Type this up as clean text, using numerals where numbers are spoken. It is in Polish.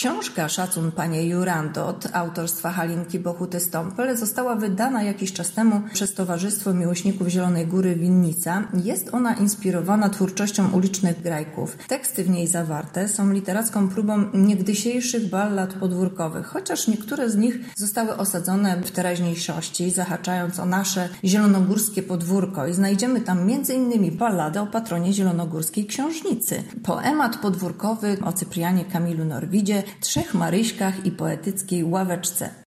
Książka Szacun Panie Jurandot autorstwa Halinki Bohuty-Stąpel została wydana jakiś czas temu przez Towarzystwo Miłośników Zielonej Góry Winnica. Jest ona inspirowana twórczością ulicznych grajków. Teksty w niej zawarte są literacką próbą niegdysiejszych ballad podwórkowych, chociaż niektóre z nich zostały osadzone w teraźniejszości, zahaczając o nasze zielonogórskie podwórko i znajdziemy tam m.in. balladę o patronie zielonogórskiej książnicy, poemat podwórkowy o Cyprianie Kamilu Norwidzie, 3 Maryśkach i poetyckiej Ławeczce.